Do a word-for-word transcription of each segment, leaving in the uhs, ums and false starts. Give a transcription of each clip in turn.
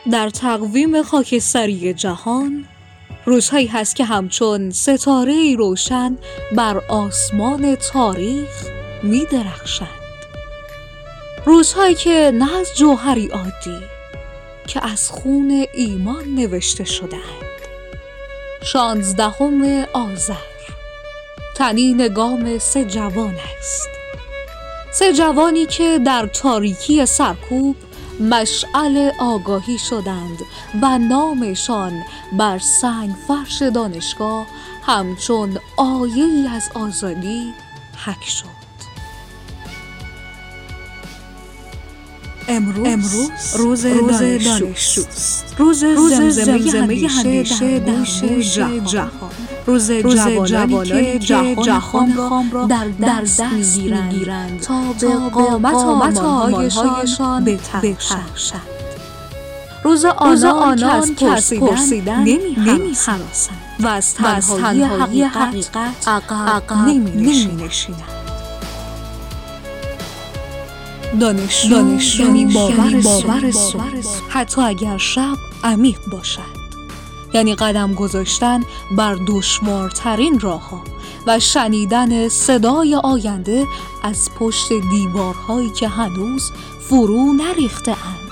در تقویم خاکستری جهان روزهایی هست که همچون ستاره‌ای روشن بر آسمان تاریخ می درخشند. روزهایی که نه از جوهری عادی که از خون ایمان نوشته شده‌اند. شانزدهم آذر، طنین گام سه جوان است. سه جوانی که در تاریکی سرکوب مشعل آگاهی شدند و نامشان بر سنگ فرش دانشگاه همچون آیه‌ای از آزادی حک شد. امروز, امروز روز, روز دانشجوست. روز, روز زمزمه همیشه در گوش جهان. روز جوانانی که جهان را در دست می‌گیرند تا به قامت آرمان‌هایشان بتراشند. روز آنان که از پرسیدن نمی‌هراسند و از تنهایی حقیقت عقب نمی‌نشینند. دانشجو یعنی باور صبح، حتی اگر شب عمیق باشد. یعنی قدم گذاشتن بر دشوارترین راه‌ها و شنیدن صدای آینده از پشت دیوارهایی که هنوز فرو نریخته اند.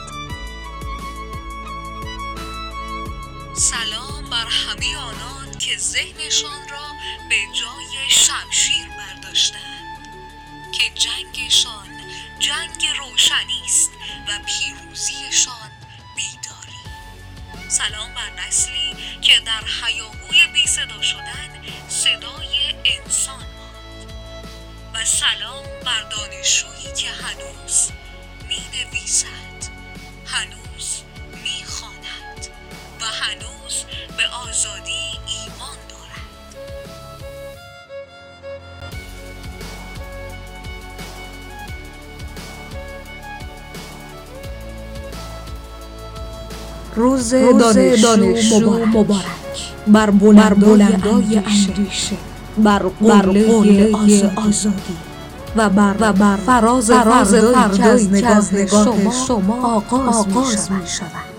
سلام بر همه آنان که ذهنشان را به جای شمشیر برداشتند، که جنگشان جنگ روشنی است و پیروزیشان بیداری. سلام بر نسلی که در هیاهوی بی صدا شدن صدای انسان ماند. و سلام بر دانشجویی که هنوز می نویسد، هنوز می خواند و هنوز به آزادی ایمان دارد. روز دانشجو مبارک بر بلندای اندیشه، بر قله آزادی و بر فراز فردایی که از نگاه شما آغاز می شود.